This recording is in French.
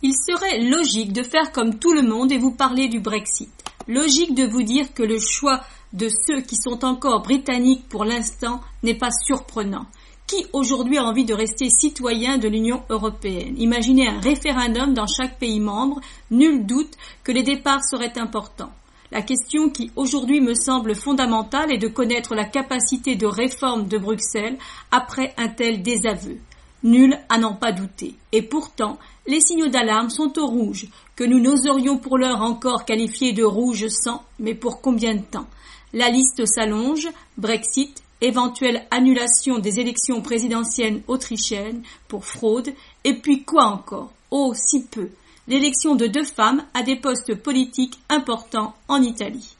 Il serait logique de faire comme tout le monde et vous parler du Brexit. Logique de vous dire que le choix de ceux qui sont encore britanniques pour l'instant n'est pas surprenant. Qui aujourd'hui a envie de rester citoyen de l'Union européenne? Imaginez un référendum dans chaque pays membre, nul doute que les départs seraient importants. La question qui aujourd'hui me semble fondamentale est de connaître la capacité de réforme de Bruxelles après un tel désaveu. Nul à n'en pas douter. Et pourtant, les signaux d'alarme sont au rouge, que nous n'oserions pour l'heure encore qualifier de rouge sang, mais pour combien de temps? La liste s'allonge, Brexit, éventuelle annulation des élections présidentielles autrichiennes pour fraude, et puis quoi encore? Oh, si peu! L'élection de 2 femmes à des postes politiques importants en Italie.